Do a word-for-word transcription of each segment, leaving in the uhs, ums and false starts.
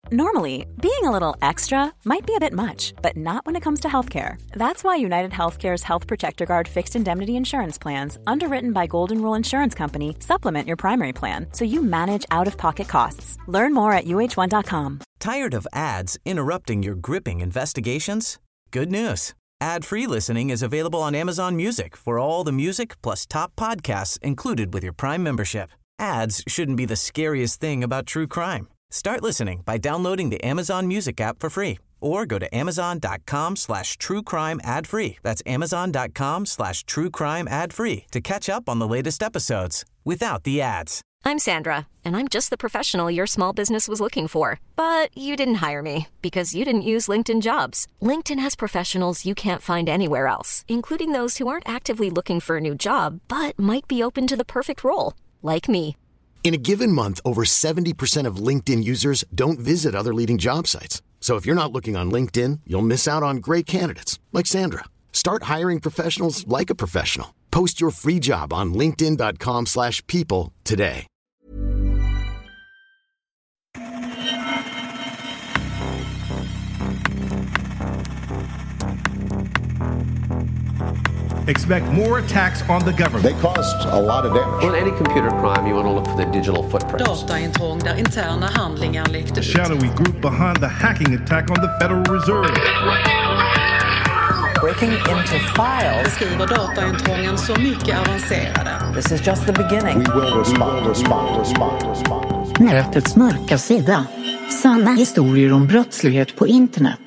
Normally, being a little extra might be a bit much, but not when it comes to healthcare. That's why United Healthcare's Health Protector Guard fixed indemnity insurance plans, underwritten by Golden Rule Insurance Company, supplement your primary plan so you manage out-of-pocket costs. Learn more at U H one dot com. Tired of ads interrupting your gripping investigations? Good news. Ad-free listening is available on Amazon Music for all the music plus top podcasts included with your Prime membership. Ads shouldn't be the scariest thing about true crime. Start listening by downloading the Amazon Music app for free or go to amazon.com slash true crime ad free. That's amazon.com slash true crime ad free to catch up on the latest episodes without the ads. I'm Sandra, and I'm just the professional your small business was looking for. But you didn't hire me because you didn't use LinkedIn Jobs. LinkedIn has professionals you can't find anywhere else, including those who aren't actively looking for a new job, but might be open to the perfect role, like me. In a given month, over seventy percent of LinkedIn users don't visit other leading job sites. So if you're not looking on LinkedIn, you'll miss out on great candidates like Sandra. Start hiring professionals like a professional. Post your free job on linkedin.com slash people today. Expect more attacks on the government. They caused a lot of damage. Well, in any computer crime, you want to look for the digital footprints. Dataintrång där interna handlingar läckte ut. The shadowy group behind the hacking attack on the Federal Reserve. Breaking into files. Beskriver dataintrången så mycket avancerade. This is just the beginning. We will respond, respond, respond, respond. Nätets mörka sida. Sanna historier om brottslighet på internet.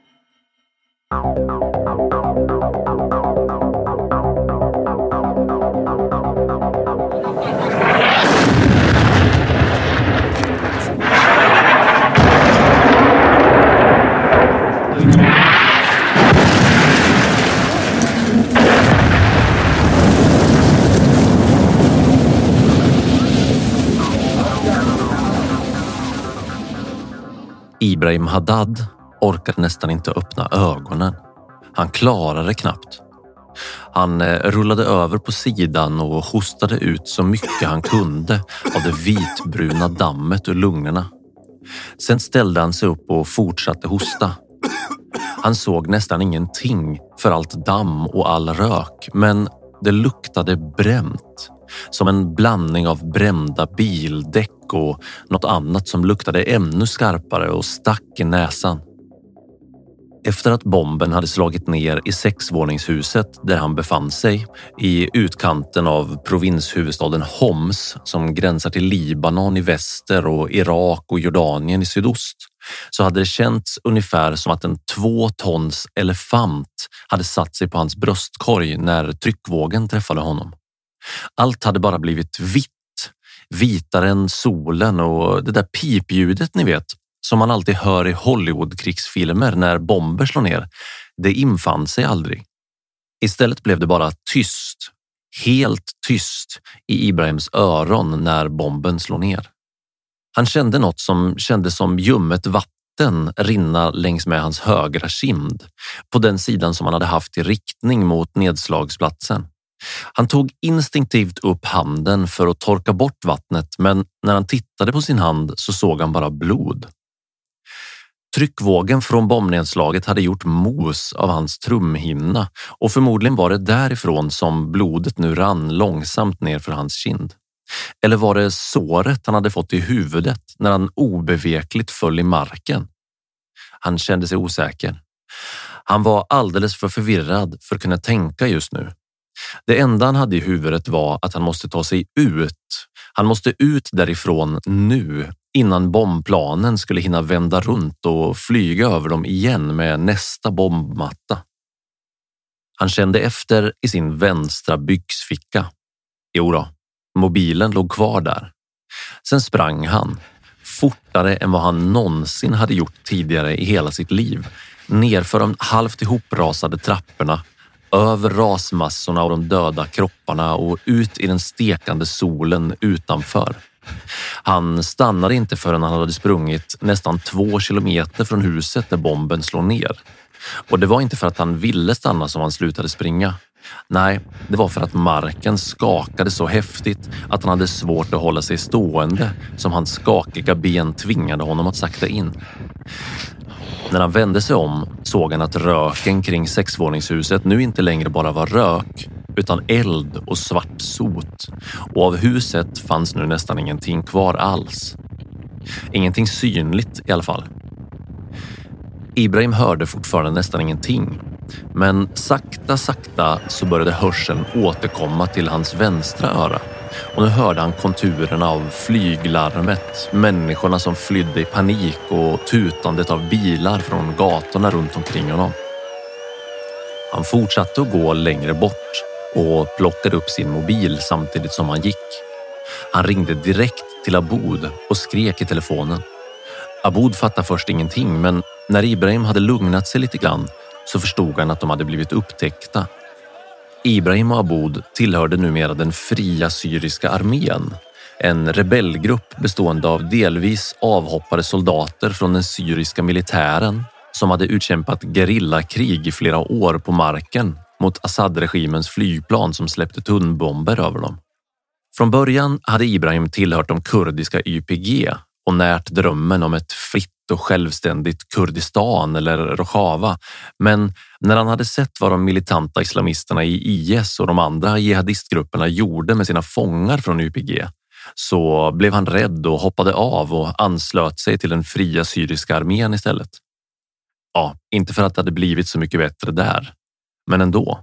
Ibrahim Haddad orkade nästan inte öppna ögonen. Han klarade knappt. Han rullade över på sidan och hostade ut så mycket han kunde av det vitbruna dammet ur lungorna. Sen ställde han sig upp och fortsatte hosta. Han såg nästan ingenting för allt damm och all rök, men det luktade bränt. Som en blandning av brända bildäck och något annat som luktade ännu skarpare och stack i näsan. Efter att bomben hade slagit ner i sexvåningshuset där han befann sig, i utkanten av provinshuvudstaden Homs som gränsar till Libanon i väster och Irak och Jordanien i sydost, så hade det känts ungefär som att en två tons elefant hade satt sig på hans bröstkorg när tryckvågen träffade honom. Allt hade bara blivit vitt, vitare än solen, och det där pipljudet ni vet som man alltid hör i Hollywood-krigsfilmer när bomber slår ner, det infann sig aldrig. Istället blev det bara tyst, helt tyst i Ibrahims öron när bomben slår ner. Han kände något som kändes som ljummet vatten rinna längs med hans högra kind, på den sidan som han hade haft i riktning mot nedslagsplatsen. Han tog instinktivt upp handen för att torka bort vattnet, men när han tittade på sin hand så såg han bara blod. Tryckvågen från bombnedslaget hade gjort mos av hans trumhinna, och förmodligen var det därifrån som blodet nu rann långsamt ner för hans kind. Eller var det såret han hade fått i huvudet när han obevekligt föll i marken? Han kände sig osäker. Han var alldeles för förvirrad för att kunna tänka just nu. Det enda han hade i huvudet var att han måste ta sig ut. Han måste ut därifrån nu, innan bombplanen skulle hinna vända runt och flyga över dem igen med nästa bombmatta. Han kände efter i sin vänstra byxficka. Jo då, mobilen låg kvar där. Sen sprang han, fortare än vad han någonsin hade gjort tidigare i hela sitt liv, nerför de halvt ihoprasade trapporna, över rasmassorna och de döda kropparna och ut i den stekande solen utanför. Han stannade inte förrän han hade sprungit nästan två kilometer från huset där bomben slår ner. Och det var inte för att han ville stanna som han slutade springa. Nej, det var för att marken skakade så häftigt att han hade svårt att hålla sig stående, som hans skakiga ben tvingade honom att sakta in. När han vände sig om såg han att röken kring sexvåningshuset nu inte längre bara var rök utan eld och svart sot, och av huset fanns nu nästan ingenting kvar alls. Ingenting synligt i alla fall. Ibrahim hörde fortfarande nästan ingenting, men sakta sakta så började hörseln återkomma till hans vänstra öra, och nu hörde han konturerna av flyglarmet, människorna som flydde i panik och tutandet av bilar från gatorna runt omkring honom. Han fortsatte att gå längre bort och plockade upp sin mobil samtidigt som han gick. Han ringde direkt till Aboud och skrek i telefonen. Aboud fattade först ingenting, men när Ibrahim hade lugnat sig lite grann så förstod han att de hade blivit upptäckta. Ibrahim och Aboud tillhörde numera den fria syriska armén, en rebellgrupp bestående av delvis avhoppade soldater från den syriska militären som hade utkämpat gerillakrig i flera år på marken mot Assad-regimens flygplan som släppte tunnbomber över dem. Från början hade Ibrahim tillhört de kurdiska Y P G och närt drömmen om ett fritt och självständigt Kurdistan eller Rojava, men när han hade sett vad de militanta islamisterna i I S och de andra jihadistgrupperna gjorde med sina fångar från Y P G så blev han rädd och hoppade av och anslöt sig till den fria syriska armén istället. Ja, inte för att det hade blivit så mycket bättre där, men ändå.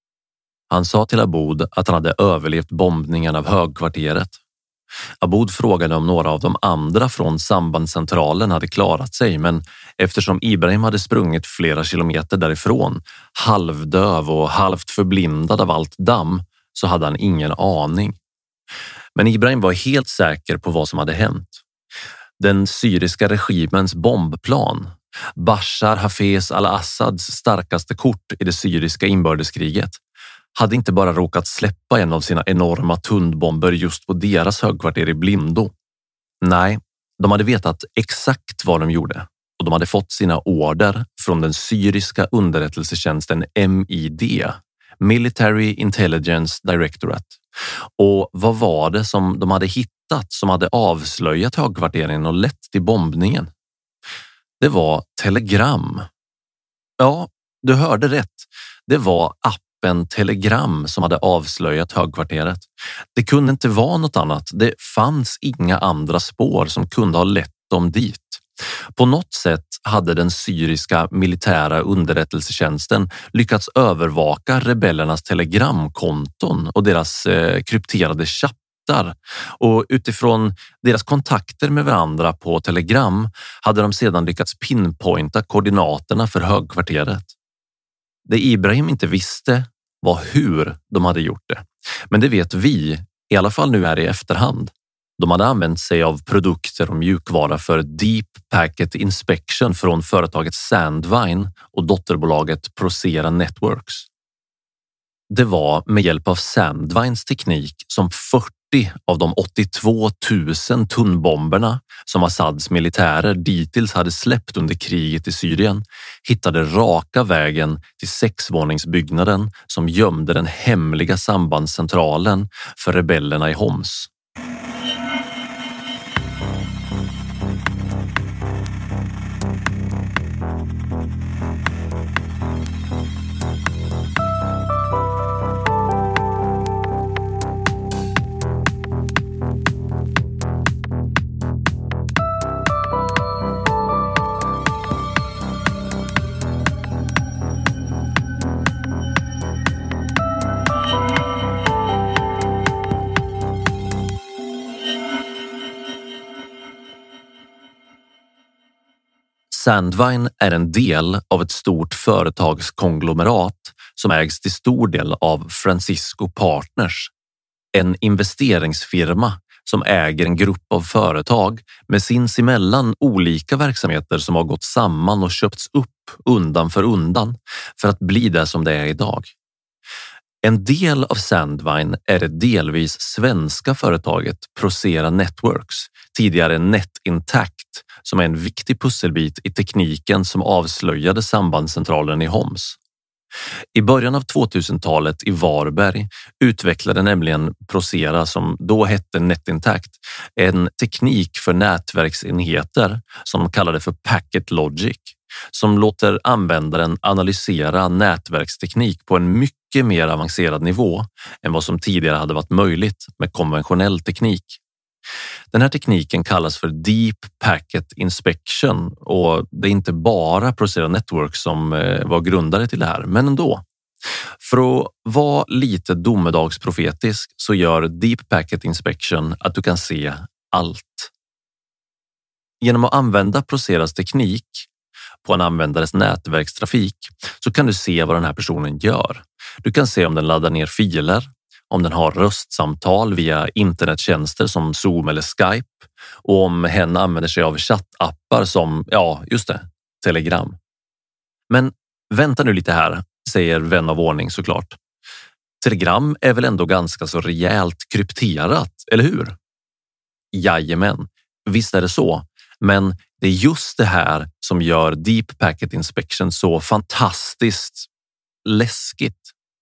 Han sa till Aboud att han hade överlevt bombningen av högkvarteret. Aboud frågade om några av de andra från sambandscentralen hade klarat sig, men eftersom Ibrahim hade sprungit flera kilometer därifrån, halvdöv och halvt förblindad av allt damm, så hade han ingen aning. Men Ibrahim var helt säker på vad som hade hänt. Den syriska regimens bombplan, Bashar Hafez al-Assads starkaste kort i det syriska inbördeskriget, hade inte bara råkat släppa en av sina enorma tunnbomber just på deras högkvarter i blindo. Nej, de hade vetat exakt vad de gjorde, och de hade fått sina order från den syriska underrättelsetjänsten M I D, Military Intelligence Directorate. Och vad var det som de hade hittat som hade avslöjat högkvarteren och lett till bombningen? Det var telegram. Ja, du hörde rätt. Det var appen Telegram som hade avslöjat högkvarteret. Det kunde inte vara något annat. Det fanns inga andra spår som kunde ha lett dem dit. På något sätt hade den syriska militära underrättelsetjänsten lyckats övervaka rebellernas telegramkonton och deras eh, krypterade chattar, och utifrån deras kontakter med varandra på Telegram hade de sedan lyckats pinpointa koordinaterna för högkvarteret. Det Ibrahim inte visste var hur de hade gjort det, men det vet vi, i alla fall nu här i efterhand. De hade använt sig av produkter och mjukvara för Deep Packet Inspection från företaget Sandvine och dotterbolaget Procera Networks. Det var med hjälp av Sandvines teknik som fyrtio av de åttiotvå tusen tunnbomberna som Assads militärer dittills hade släppt under kriget i Syrien hittade raka vägen till sexvåningsbyggnaden som gömde den hemliga sambandscentralen för rebellerna i Homs. Sandvine är en del av ett stort företagskonglomerat som ägs till stor del av Francisco Partners, en investeringsfirma som äger en grupp av företag med sinsemellan olika verksamheter som har gått samman och köpts upp undan för undan för att bli det som det är idag. En del av Sandvine är det delvis svenska företaget Procera Networks, tidigare NetIntact, som är en viktig pusselbit i tekniken som avslöjade sambandscentralen i Homs. I början av tvåtusentalet i Varberg utvecklade nämligen Procera, som då hette NetIntact, en teknik för nätverksenheter som de kallade för Packet Logic, som låter användaren analysera nätverksteknik på en mycket mer avancerad nivå än vad som tidigare hade varit möjligt med konventionell teknik. Den här tekniken kallas för Deep Packet Inspection och det är inte bara Procera Networks som var grundare till det här, men ändå. För att vara lite domedagsprofetisk så gör Deep Packet Inspection att du kan se allt. Genom att använda Proceras teknik på en användares nätverkstrafik så kan du se vad den här personen gör. Du kan se om den laddar ner filer, om den har röstsamtal via internettjänster som Zoom eller Skype och om hen använder sig av chattappar som, ja just det, Telegram. Men vänta nu lite här, säger vän av ordning såklart. Telegram är väl ändå ganska så rejält krypterat, eller hur? Jajamän, visst är det så. Men det är just det här som gör Deep Packet Inspection så fantastiskt läskigt.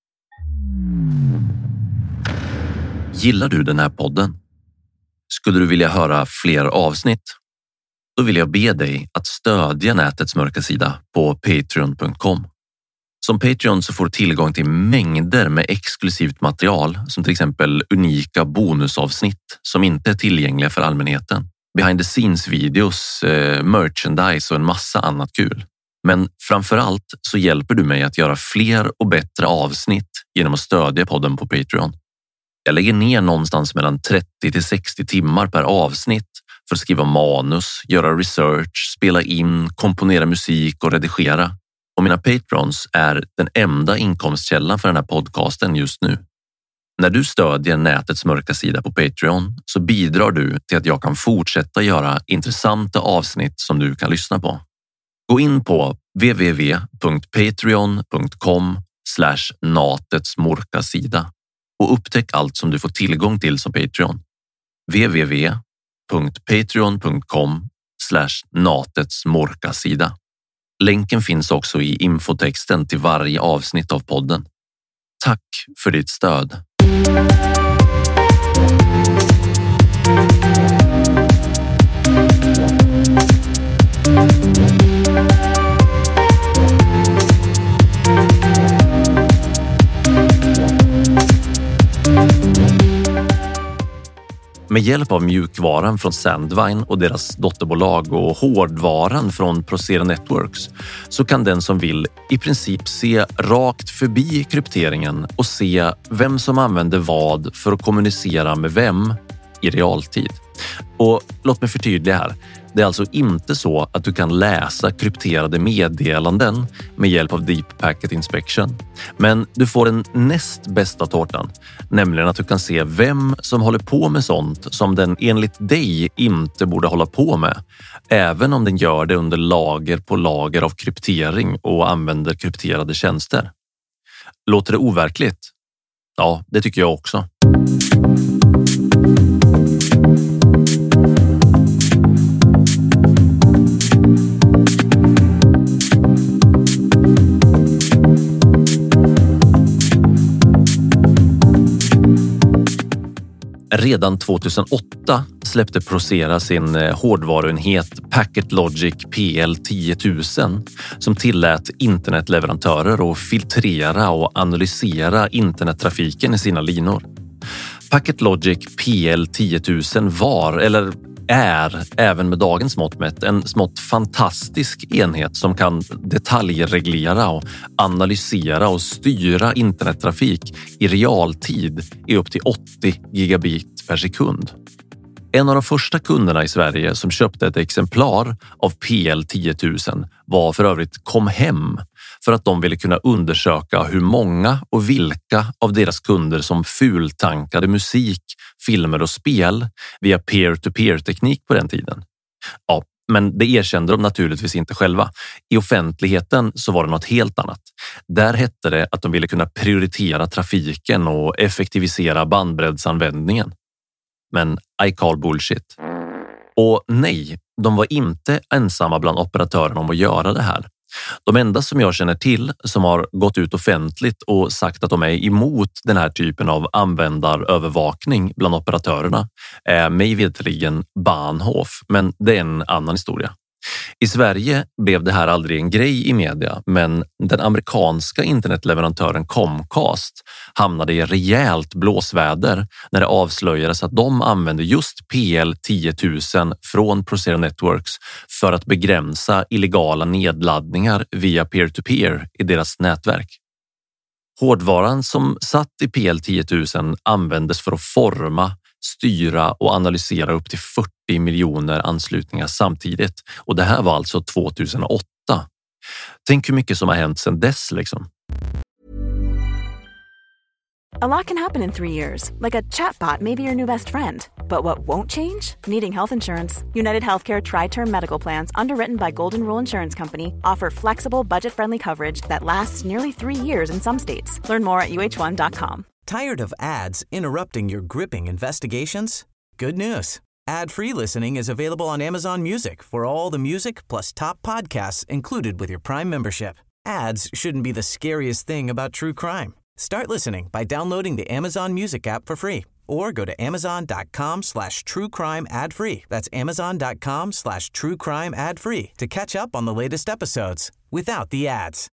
Gillar du den här podden? Skulle du vilja höra fler avsnitt? Då vill jag be dig att stödja Nätets mörka sida på patreon punkt com. Som Patreon så får du tillgång till mängder med exklusivt material som till exempel unika bonusavsnitt som inte är tillgängliga för allmänheten. Behind the scenes videos, eh, merchandise och en massa annat kul. Men framförallt så hjälper du mig att göra fler och bättre avsnitt genom att stödja podden på Patreon. Jag lägger ner någonstans mellan trettio till sextio timmar per avsnitt för att skriva manus, göra research, spela in, komponera musik och redigera. Och mina patrons är den enda inkomstkällan för den här podcasten just nu. När du stödjer Nätets mörka sida på Patreon så bidrar du till att jag kan fortsätta göra intressanta avsnitt som du kan lyssna på. Gå in på w w w punkt patreon punkt com slash natets mörka sida och upptäck allt som du får tillgång till som Patreon. w w w punkt patreon punkt com slash natets mörka sida. Länken finns också i infotexten till varje avsnitt av podden. Tack för ditt stöd. Med hjälp av mjukvaran från Sandvine och deras dotterbolag och hårdvaran från Procera Networks så kan den som vill i princip se rakt förbi krypteringen och se vem som använder vad för att kommunicera med vem i realtid. Och låt mig förtydliga här. Det är alltså inte så att du kan läsa krypterade meddelanden med hjälp av Deep Packet Inspection. Men du får den näst bästa tårtan, nämligen att du kan se vem som håller på med sånt som den enligt dig inte borde hålla på med, även om den gör det under lager på lager av kryptering och använder krypterade tjänster. Låter det overkligt? Ja, det tycker jag också. Redan tjugohundraåtta släppte Procera sin hårdvaruenhet Packet Logic P L tio tusen som tillät internetleverantörer att filtrera och analysera internettrafiken i sina linor. Packet Logic P L tio tusen var, eller är även med dagens mått mätt, en smått fantastisk enhet som kan detaljreglera och analysera och styra internettrafik i realtid i upp till åttio gigabit per sekund. En av de första kunderna i Sverige som köpte ett exemplar av P L tio tusen var för övrigt Comhem, för att de ville kunna undersöka hur många och vilka av deras kunder som fultankade musik, filmer och spel via peer-to-peer-teknik på den tiden. Ja, men det erkände de naturligtvis inte själva. I offentligheten så var det något helt annat. Där hette det att de ville kunna prioritera trafiken och effektivisera bandbreddsanvändningen. Men I call bullshit. Och nej, de var inte ensamma bland operatörerna om att göra det här. De enda som jag känner till som har gått ut offentligt och sagt att de är emot den här typen av användarövervakning bland operatörerna är mig veterligen Bahnhof, men det är en annan historia. I Sverige blev det här aldrig en grej i media, men den amerikanska internetleverantören Comcast hamnade i rejält blåsväder när det avslöjades att de använde just P L tio tusen från Procera Networks för att begränsa illegala nedladdningar via peer-to-peer i deras nätverk. Hårdvaran som satt i P L tio tusen användes för att forma, styra och analysera upp till fyrtio miljoner anslutningar samtidigt. Och det här var alltså tjugohundraåtta. Tänk hur mycket som har hänt sedan dess liksom. A lot can happen in three years, like a chatbot may be your new best friend. But what won't change? Needing health insurance. United Healthcare Tri-Term Medical Plans, underwritten by Golden Rule Insurance Company, offer flexible, budget-friendly coverage that lasts nearly three years in some states. Learn more at U H one dot com. Tired of ads interrupting your gripping investigations? Good news. Ad-free listening is available on Amazon Music for all the music plus top podcasts included with your Prime membership. Ads shouldn't be the scariest thing about true crime. Start listening by downloading the Amazon Music app for free or go to amazon.com slash true crime ad free. That's amazon.com slash true crime ad free to catch up on the latest episodes without the ads.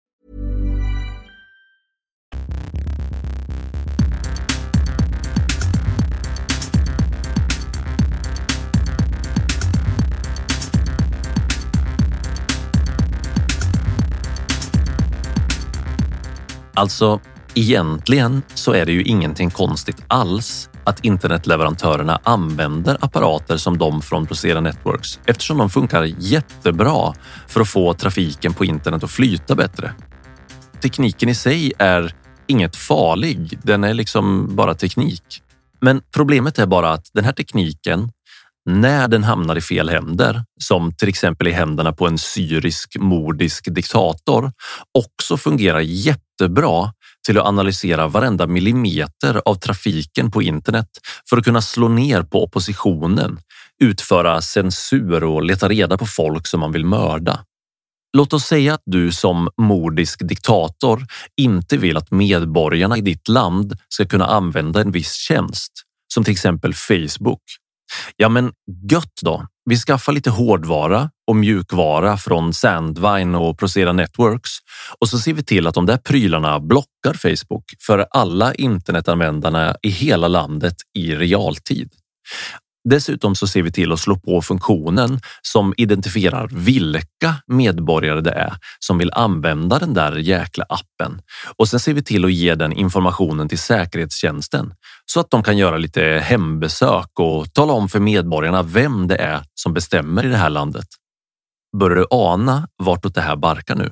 Alltså, egentligen så är det ju ingenting konstigt alls att internetleverantörerna använder apparater som de från Procera Networks eftersom de funkar jättebra för att få trafiken på internet att flyta bättre. Tekniken i sig är inget farlig, den är liksom bara teknik. Men problemet är bara att den här tekniken, när den hamnar i fel händer, som till exempel i händerna på en syrisk mordisk diktator, också fungerar jättebra till att analysera varenda millimeter av trafiken på internet för att kunna slå ner på oppositionen, utföra censur och leta reda på folk som man vill mörda. Låt oss säga att du som mordisk diktator inte vill att medborgarna i ditt land ska kunna använda en viss tjänst, som till exempel Facebook. Ja men gött då, vi skaffar lite hårdvara och mjukvara från Sandvine och Procera Networks och så ser vi till att de där prylarna blockar Facebook för alla internetanvändarna i hela landet i realtid. Dessutom så ser vi till att slå på funktionen som identifierar vilka medborgare det är som vill använda den där jäkla appen. Och sen ser vi till att ge den informationen till säkerhetstjänsten så att de kan göra lite hembesök och tala om för medborgarna vem det är som bestämmer i det här landet. Börjar du ana vartåt det här barkar nu?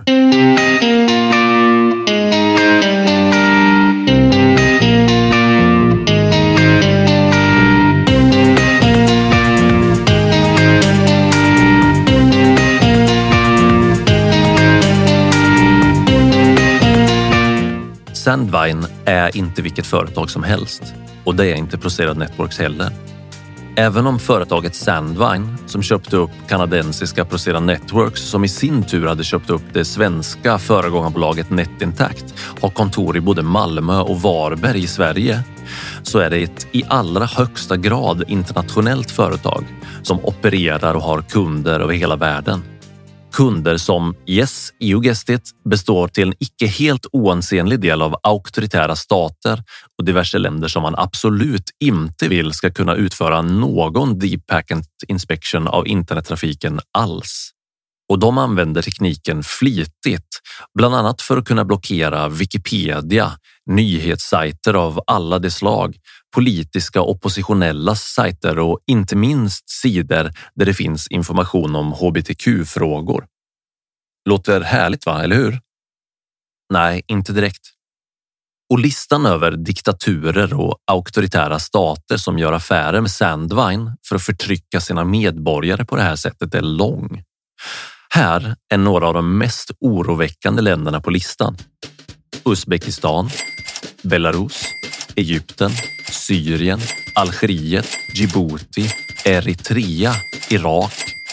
Sandvine är inte vilket företag som helst och det är inte Procera Networks heller. Även om företaget Sandvine, som köpte upp kanadensiska Procera Networks som i sin tur hade köpt upp det svenska föregångarbolaget NetIntact, har kontor i både Malmö och Varberg i Sverige, så är det ett i allra högsta grad internationellt företag som opererar och har kunder över hela världen. Kunder som, yes, you guessed it, består till en icke helt oansenlig del av auktoritära stater och diverse länder som man absolut inte vill ska kunna utföra någon deep packet inspection av internettrafiken alls. Och de använder tekniken flitigt, bland annat för att kunna blockera Wikipedia, nyhetssajter av alla de slag, politiska oppositionella sajter och inte minst sidor där det finns information om H B T Q-frågor. Låter härligt va, eller hur? Nej, inte direkt. Och listan över diktaturer och auktoritära stater som gör affärer med Sandvine för att förtrycka sina medborgare på det här sättet är lång. Här är några av de mest oroväckande länderna på listan. Uzbekistan, Belarus, Egypten, Syrien, Algeriet, Djibouti, Eritrea, Irak,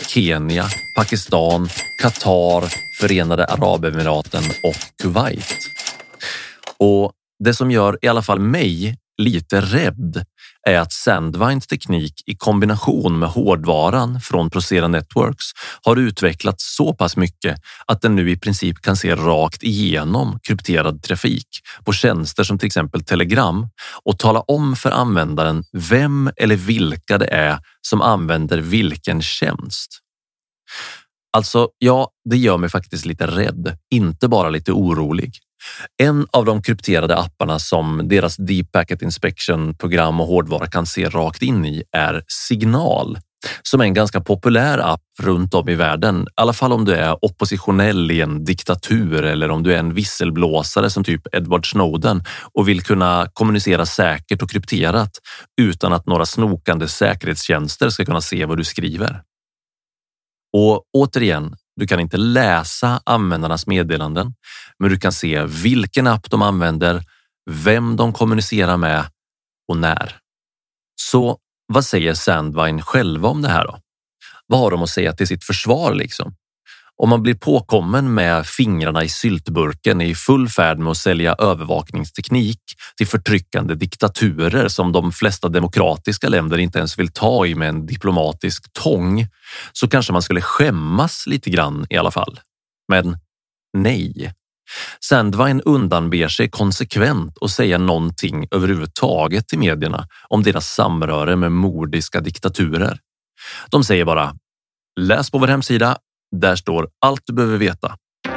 Kenya, Pakistan, Qatar, Förenade Arabemiraten och Kuwait. Och det som gör i alla fall mig lite rädd är att Sandvines teknik i kombination med hårdvaran från Procera Networks har utvecklats så pass mycket att den nu i princip kan se rakt igenom krypterad trafik på tjänster som till exempel Telegram och tala om för användaren vem eller vilka det är som använder vilken tjänst. Alltså, ja, det gör mig faktiskt lite rädd, inte bara lite orolig. En av de krypterade apparna som deras Deep Packet Inspection-program och hårdvara kan se rakt in i är Signal, som är en ganska populär app runt om i världen. I alla fall om du är oppositionell i en diktatur eller om du är en visselblåsare som typ Edward Snowden och vill kunna kommunicera säkert och krypterat utan att några snokande säkerhetstjänster ska kunna se vad du skriver. Och återigen, du kan inte läsa användarnas meddelanden, men du kan se vilken app de använder, vem de kommunicerar med och när. Så vad säger Sandvine själva om det här då? Vad har de att säga till sitt försvar liksom? Om man blir påkommen med fingrarna i syltburken i full färd med att sälja övervakningsteknik till förtryckande diktaturer som de flesta demokratiska länder inte ens vill ta i med en diplomatisk tång, så kanske man skulle skämmas lite grann i alla fall. Men nej. Sandvine undanber sig konsekvent och säga någonting överhuvudtaget till medierna om deras samröre med mordiska diktaturer. De säger bara: läs på vår hemsida. Där står allt du behöver veta.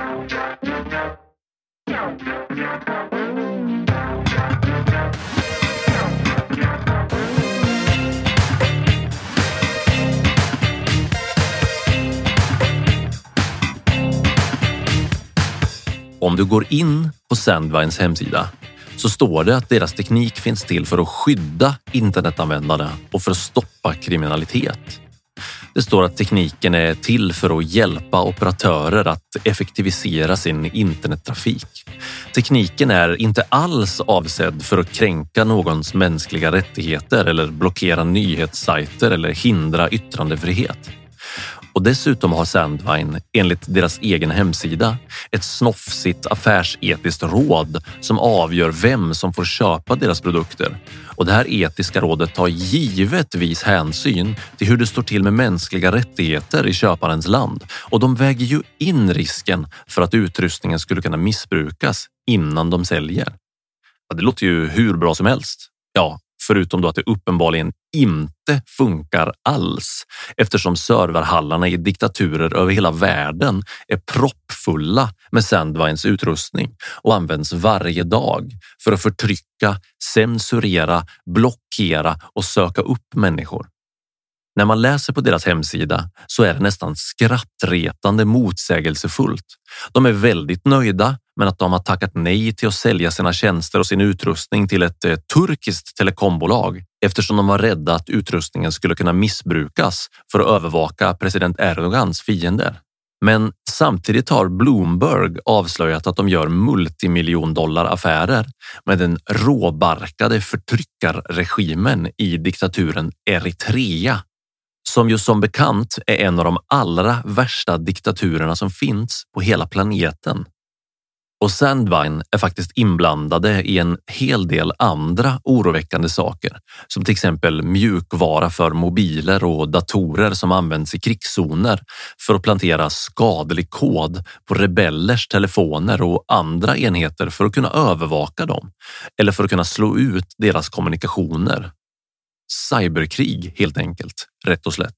Om du går in på Sandvines hemsida så står det att deras teknik finns till för att skydda internetanvändarna och för att stoppa kriminalitet. Det står att tekniken är till för att hjälpa operatörer att effektivisera sin internettrafik. Tekniken är inte alls avsedd för att kränka någons mänskliga rättigheter eller blockera nyhetssajter eller hindra yttrandefrihet. Och dessutom har Sandvine, enligt deras egen hemsida, ett snofsigt affärsetiskt råd som avgör vem som får köpa deras produkter. Och det här etiska rådet tar givetvis hänsyn till hur det står till med mänskliga rättigheter i köparens land. Och de väger ju in risken för att utrustningen skulle kunna missbrukas innan de säljer. Ja, det låter ju hur bra som helst. Ja, förutom då att det uppenbarligen inte funkar alls, eftersom serverhallarna i diktaturer över hela världen är proppfulla med Sandvines utrustning och används varje dag för att förtrycka, censurera, blockera och söka upp människor. När man läser på deras hemsida så är det nästan skrattretande motsägelsefullt. De är väldigt nöjda med att de har tackat nej till att sälja sina tjänster och sin utrustning till ett eh, turkiskt telekombolag eftersom de var rädda att utrustningen skulle kunna missbrukas för att övervaka president Erdogans fiender. Men samtidigt har Bloomberg avslöjat att de gör multimiljondollaraffärer med den råbarkade förtryckarregimen i diktaturen Eritrea, som ju som bekant är en av de allra värsta diktaturerna som finns på hela planeten. Och Sandvine är faktiskt inblandade i en hel del andra oroväckande saker, som till exempel mjukvara för mobiler och datorer som används i krigszoner för att plantera skadlig kod på rebellers telefoner och andra enheter för att kunna övervaka dem eller för att kunna slå ut deras kommunikationer. Cyberkrig helt enkelt, rätt och slätt.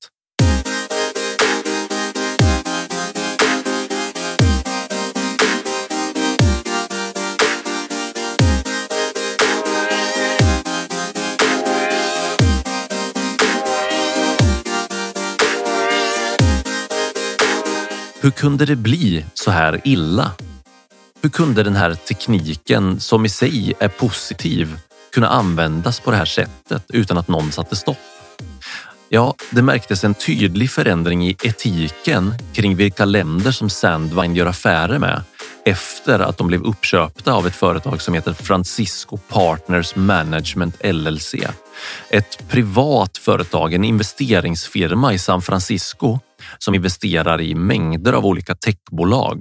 Hur kunde det bli så här illa? Hur kunde den här tekniken, som i sig är positiv, kunna användas på det här sättet utan att någon satte stopp? Ja, det märktes en tydlig förändring i etiken kring vilka länder som Sandvine gör affärer med efter att de blev uppköpta av ett företag som heter Francisco Partners Management L L C. Ett privat företag, en investeringsfirma i San Francisco som investerar i mängder av olika techbolag.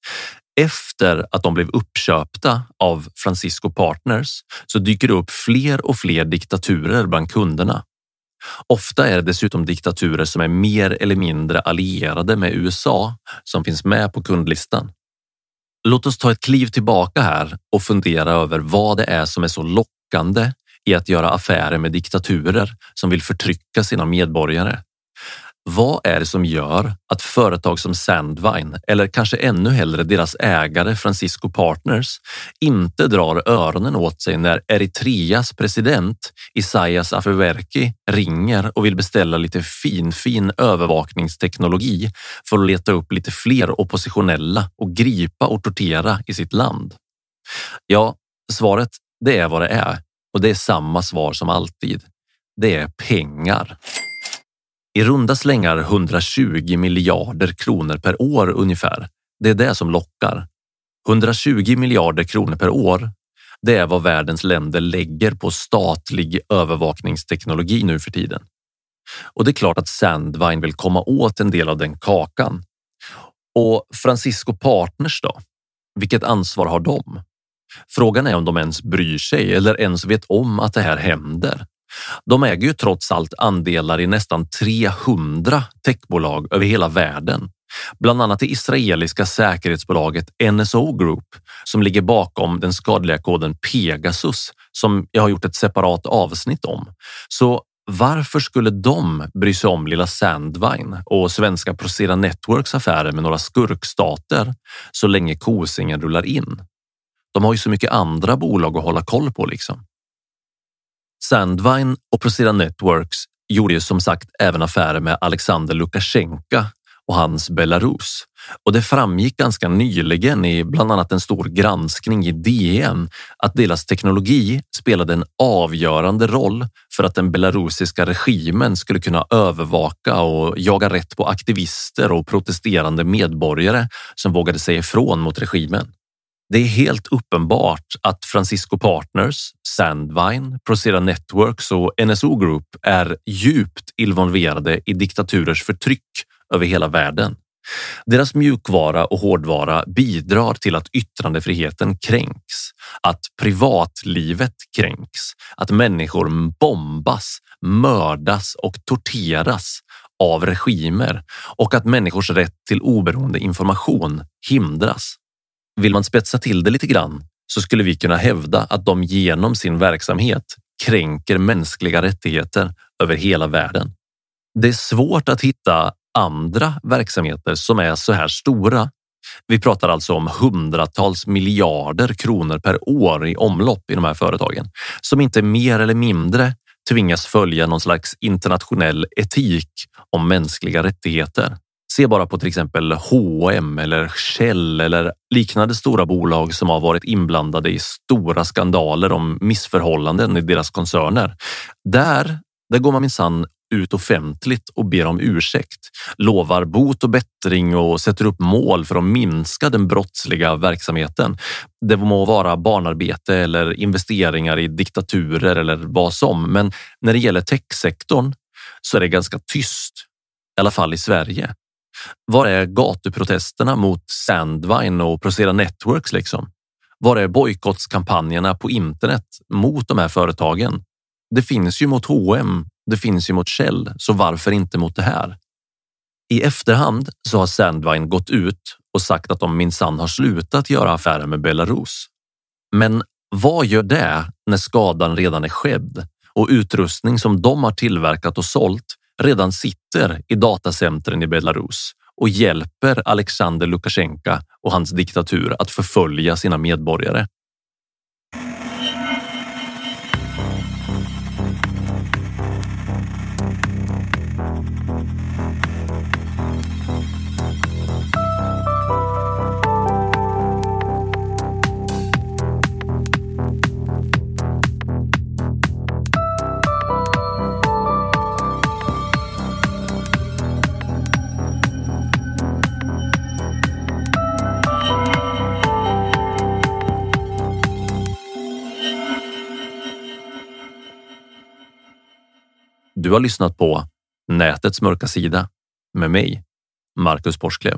Efter att de blev uppköpta av Francisco Partners så dyker det upp fler och fler diktaturer bland kunderna. Ofta är det dessutom diktaturer som är mer eller mindre allierade med U S A som finns med på kundlistan. Låt oss ta ett kliv tillbaka här och fundera över vad det är som är så lockande i att göra affärer med diktaturer som vill förtrycka sina medborgare. Vad är det som gör att företag som Sandvine, eller kanske ännu hellre deras ägare Francisco Partners, inte drar öronen åt sig när Eritreas president Isaias Afewerki ringer och vill beställa lite fin, fin övervakningsteknologi för att leta upp lite fler oppositionella och gripa och tortera i sitt land? Ja, svaret det är vad det är, och det är samma svar som alltid. Det är pengar. I runda slängar hundratjugo miljarder kronor per år ungefär. Det är det som lockar. hundratjugo miljarder kronor per år, det är vad världens länder lägger på statlig övervakningsteknologi nu för tiden. Och det är klart att Sandvine vill komma åt en del av den kakan. Och Francisco Partners då? Vilket ansvar har de? Frågan är om de ens bryr sig eller ens vet om att det här händer. De äger ju trots allt andelar i nästan trehundra techbolag över hela världen. Bland annat det israeliska säkerhetsbolaget N S O Group som ligger bakom den skadliga koden Pegasus som jag har gjort ett separat avsnitt om. Så varför skulle de bry sig om lilla Sandvine och svenska Procera Networks affärer med några skurkstater så länge kosingen rullar in? De har ju så mycket andra bolag att hålla koll på liksom. Sandvine och Procera Networks gjorde ju som sagt även affärer med Alexander Lukasjenko och hans Belarus. Och det framgick ganska nyligen i bland annat en stor granskning i D N att deras teknologi spelade en avgörande roll för att den belarusiska regimen skulle kunna övervaka och jaga rätt på aktivister och protesterande medborgare som vågade säga ifrån mot regimen. Det är helt uppenbart att Francisco Partners, Sandvine, Procera Networks och N S O Group är djupt involverade i diktaturers förtryck över hela världen. Deras mjukvara och hårdvara bidrar till att yttrandefriheten kränks, att privatlivet kränks, att människor bombas, mördas och torteras av regimer och att människors rätt till oberoende information hindras. Vill man spetsa till det lite grann så skulle vi kunna hävda att de genom sin verksamhet kränker mänskliga rättigheter över hela världen. Det är svårt att hitta andra verksamheter som är så här stora. Vi pratar alltså om hundratals miljarder kronor per år i omlopp i de här företagen som inte mer eller mindre tvingas följa någon slags internationell etik om mänskliga rättigheter. Se bara på till exempel H och M eller Shell eller liknande stora bolag som har varit inblandade i stora skandaler om missförhållanden i deras koncerner. Där, där går man minsann ut offentligt och ber om ursäkt, lovar bot och bättring och sätter upp mål för att minska den brottsliga verksamheten. Det må vara barnarbete eller investeringar i diktaturer eller vad som, men när det gäller techsektorn så är det ganska tyst, i alla fall i Sverige. Var är gatuprotesterna mot Sandvine och Procera Networks liksom? Var är bojkottskampanjerna på internet mot de här företagen? Det finns ju mot H och M, det finns ju mot Shell, så varför inte mot det här? I efterhand så har Sandvine gått ut och sagt att de minsann har slutat göra affärer med Belarus. Men vad gör det när skadan redan är skedd och utrustning som de har tillverkat och sålt redan sitter i datacentren i Belarus och hjälper Alexander Lukasjenko och hans diktatur att förfölja sina medborgare? Du har lyssnat på Nätets mörka sida med mig, Marcus Borsklev.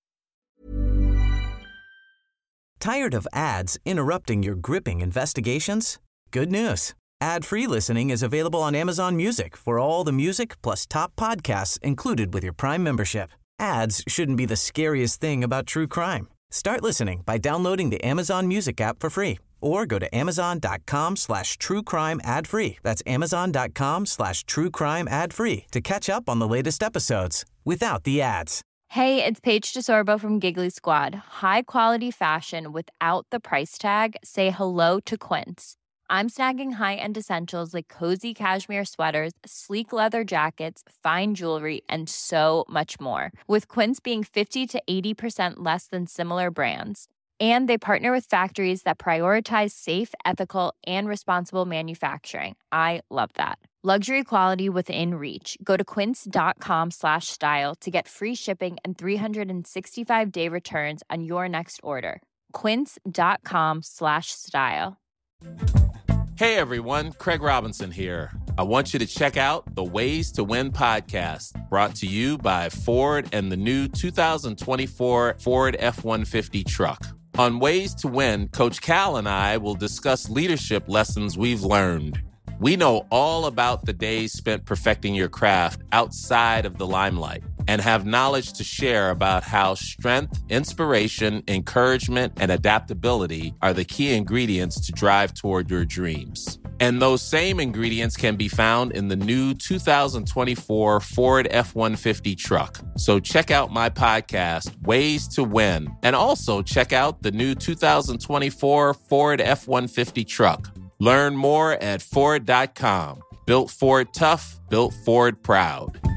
Tired of ads interrupting your gripping investigations? Good news. Ad-free listening is available on Amazon Music for all the music plus top podcasts included with your Prime membership. Ads shouldn't be the scariest thing about true crime. Start listening by downloading the Amazon Music app for free or go to amazon.com slash true crime ad free. That's amazon.com slash true crime ad free to catch up on the latest episodes without the ads. Hey, it's Paige DeSorbo from Giggly Squad. High quality fashion without the price tag. Say hello to Quince. I'm snagging high-end essentials like cozy cashmere sweaters, sleek leather jackets, fine jewelry, and so much more. With Quince being fifty to eighty percent less than similar brands. And they partner with factories that prioritize safe, ethical, and responsible manufacturing. I love that. Luxury quality within reach. Go to quince.com slash style to get free shipping and three sixty-five day returns on your next order. Quince.com slash style. Hey everyone, Craig Robinson here. I want you to check out the Ways to Win podcast, brought to you by Ford and the new two thousand twenty-four Ford F one fifty truck. On Ways to Win, Coach Cal and I will discuss leadership lessons we've learned. We know all about the days spent perfecting your craft outside of the limelight and have knowledge to share about how strength, inspiration, encouragement, and adaptability are the key ingredients to drive toward your dreams. And those same ingredients can be found in the new two thousand twenty-four Ford F one fifty truck. So check out my podcast, Ways to Win, and also check out the new two thousand twenty-four Ford F one fifty truck. Learn more at Ford dot com. Built Ford tough, built Ford proud.